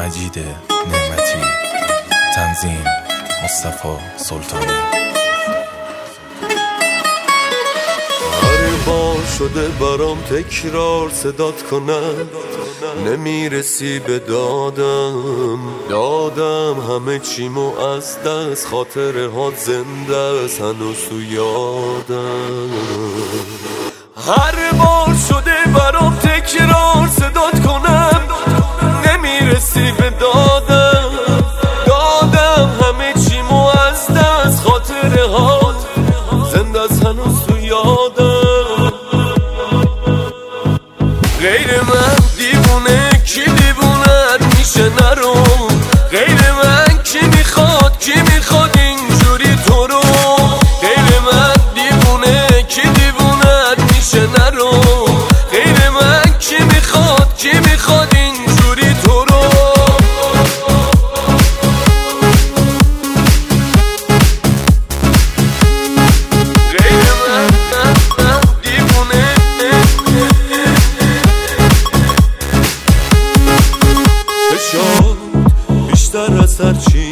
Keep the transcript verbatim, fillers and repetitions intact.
مجید نعمتی. تنظیم مصطفی سلطانی. هر بار شده برام تکرار صدات کنم، نمیرسی به دادم دادم همه چیمو از دست، خاطره ها زنده است هنوز تو یادم. هر بار شده برام تکرار صدات کنم، نمیرسی به دادم دادم همه چیمو از دست، خاطره ها زنده است هنوز تو یادم. غیر من دیوونه کی دیوونت میشه نرو، غیر من کی میخواد کی میخواد اینجوری تو رو، غیر من دیوونه کی دیوونت میشه نرو، غیر من کی میخواد کی میخواد اینجوری تو رو. بیشتر از هر چی